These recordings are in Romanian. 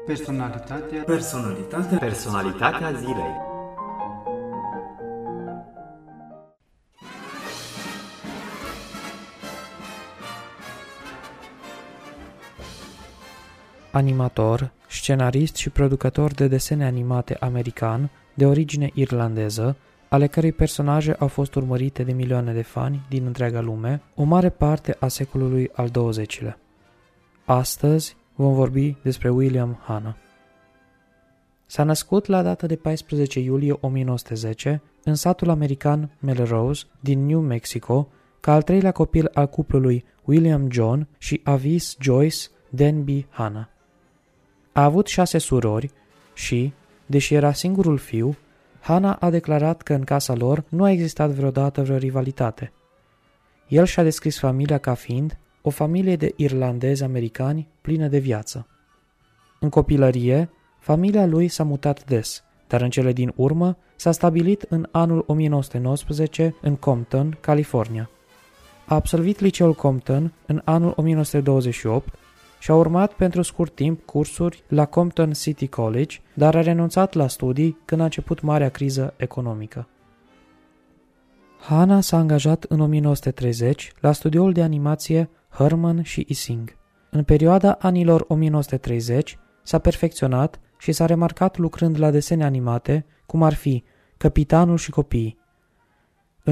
Personalitatea zilei. Animator, scenarist și producător de desene animate american, de origine irlandeză, ale cărei personaje au fost urmărite de milioane de fani din întreaga lume, o mare parte a secolului al XX-lea. Astăzi vom vorbi despre William Hanna. S-a născut la data de 14 iulie 1910 în satul american Melrose din New Mexico, ca al treilea copil al cuplului William John și Avis Joyce Denby Hanna. A avut 6 surori și, deși era singurul fiu, Hanna a declarat că în casa lor nu a existat vreodată vreo rivalitate. El și-a descris familia ca fiind o familie de irlandezi americani plină de viață. În copilărie, familia lui s-a mutat des, dar în cele din urmă s-a stabilit în anul 1919 în Compton, California. A absolvit liceul Compton în anul 1928 și a urmat pentru scurt timp cursuri la Compton City College, dar a renunțat la studii când a început marea criză economică. Hanna s-a angajat în 1930 la studioul de animație Herman și Ising. În perioada anilor 1930 s-a perfecționat și s-a remarcat lucrând la desene animate, cum ar fi Capitanul și copiii. În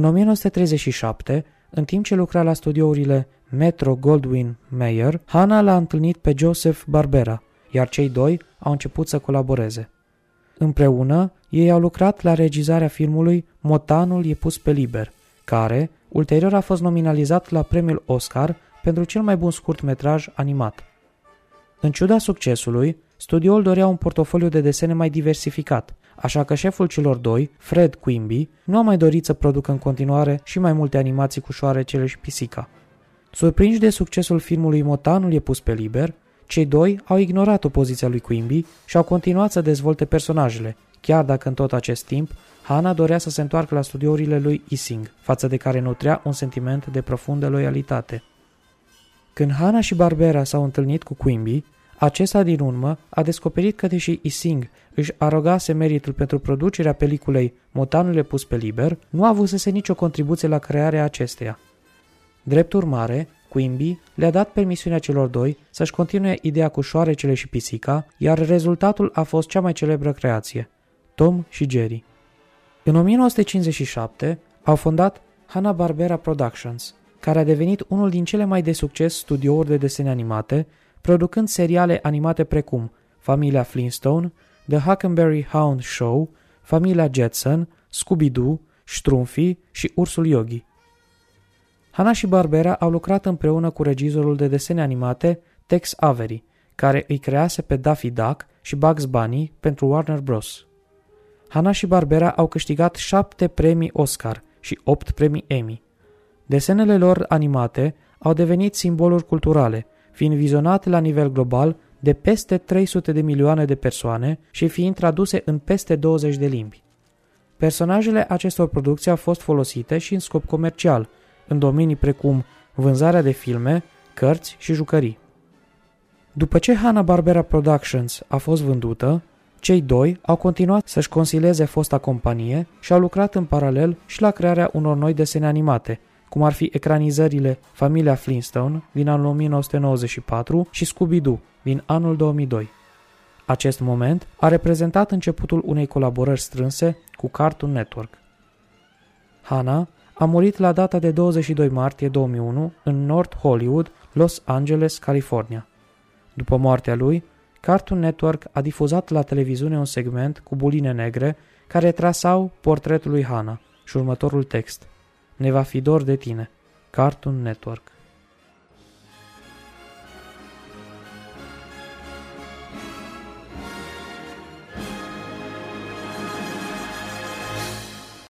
1937, în timp ce lucra la studiourile Metro-Goldwyn-Mayer, Hanna l-a întâlnit pe Joseph Barbera, iar cei doi au început să colaboreze. Împreună, ei au lucrat la regizarea filmului Motanul e pus pe liber, care, ulterior a fost nominalizat la premiul Oscar pentru cel mai bun scurtmetraj animat. În ciuda succesului, studioul dorea un portofoliu de desene mai diversificat, așa că șeful celor doi, Fred Quimby, nu a mai dorit să producă în continuare și mai multe animații cu șoarecele și pisica. Surprinși de succesul filmului Motanul e pus pe liber, cei doi au ignorat opoziția lui Quimby și au continuat să dezvolte personajele, chiar dacă în tot acest timp Hanna dorea să se întoarcă la studiourile lui Ising, față de care nutrea un sentiment de profundă loialitate. Când Hanna și Barbera s-au întâlnit cu Quimby, acesta din urmă a descoperit că deși Ising își arogase meritul pentru producerea peliculei Motanul e pus pe liber, nu avusese nicio contribuție la crearea acesteia. Drept urmare, Quimby le-a dat permisiunea celor doi să-și continue ideea cu șoarecele și pisica, iar rezultatul a fost cea mai celebră creație, Tom și Jerry. În 1957 au fondat Hanna-Barbera Productions, care a devenit unul din cele mai de succes studiouri de desene animate, producând seriale animate precum Familia Flintstone, The Huckleberry Hound Show, Familia Jetson, Scooby-Doo, Strumpy și Ursul Yogi. Hanna și Barbera au lucrat împreună cu regizorul de desene animate Tex Avery, care îi crease pe Daffy Duck și Bugs Bunny pentru Warner Bros. Hanna și Barbera au câștigat 7 premii Oscar și 8 premii Emmy. Desenele lor animate au devenit simboluri culturale, fiind vizionate la nivel global de peste 300 de milioane de persoane și fiind traduse în peste 20 de limbi. Personajele acestor producții au fost folosite și în scop comercial, în domenii precum vânzarea de filme, cărți și jucării. După ce Hanna-Barbera Productions a fost vândută, cei doi au continuat să-și consilieze fosta companie și au lucrat în paralel și la crearea unor noi desene animate, cum ar fi ecranizările Familia Flintstone din anul 1994 și Scooby-Doo din anul 2002. Acest moment a reprezentat începutul unei colaborări strânse cu Cartoon Network. Hanna a murit la data de 22 martie 2001 în North Hollywood, Los Angeles, California. După moartea lui, Cartoon Network a difuzat la televiziune un segment cu buline negre care trasau portretul lui Hanna și următorul text: Ne va fi dor de tine. Cartoon Network.